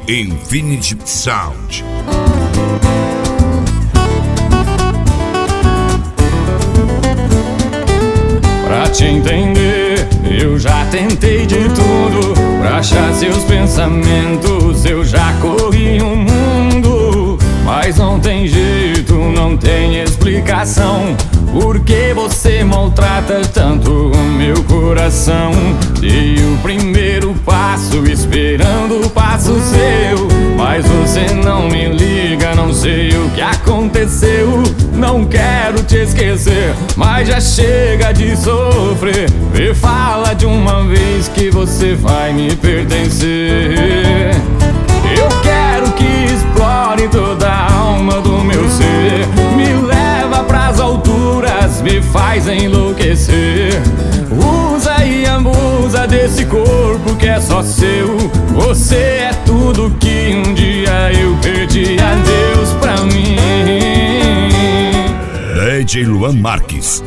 Infinity Sound. Pra te entender, eu já tentei de tudo. Pra achar seus pensamentos, eu já corri o mundo. Mas não tem jeito, não tem explicação. Por que você maltrata tanto o meu coração? Dei o primeiro passo esperando o passo seu, mas você não me liga, não sei o que aconteceu. Não quero te esquecer, mas já chega de sofrer. Me fala de uma vez que você vai me pertencer. Eu quero que explore toda a alma do meu ser. Me leva pras alturas, me faz enlouquecer. Usa e abusa desse corpo que é só seu. Você é tudo que um dia eu pedi a Deus pra mim. DJ Luan Marques.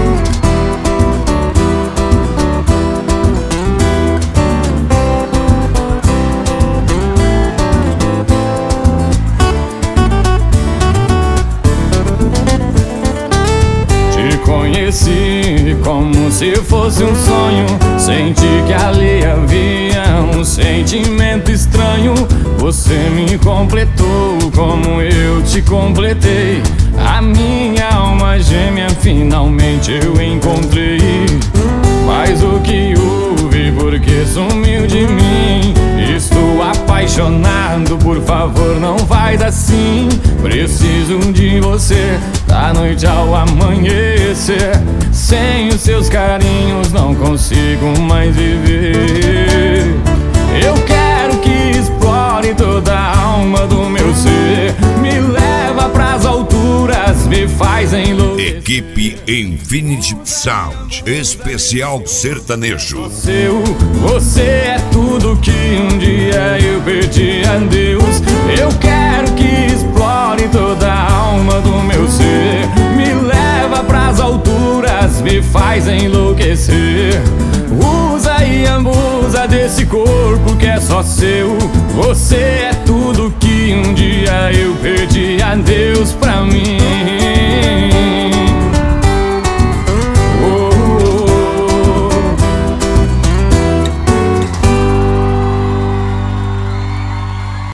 Conheci como se fosse um sonho. Senti que ali havia um sentimento estranho. Você me completou como eu te completei. A minha alma gêmea finalmente eu encontrei. Mas o que houve? Porque sumiu de mim? Estou apaixonado, por favor não faz assim. Preciso de você da noite ao amanhecer. Sem os seus carinhos não consigo mais viver. Eu quero que explore toda a alma do meu ser. Me leva pras alturas, me faz enlouquecer. Equipe Infinity Sound, especial sertanejo. Você é tudo que um dia eu pedi a Deus. Eu quero que explore toda a alma do meu ser. Me leva pras alturas, me faz enlouquecer. Usa e abusa desse corpo que é só seu. Você é tudo que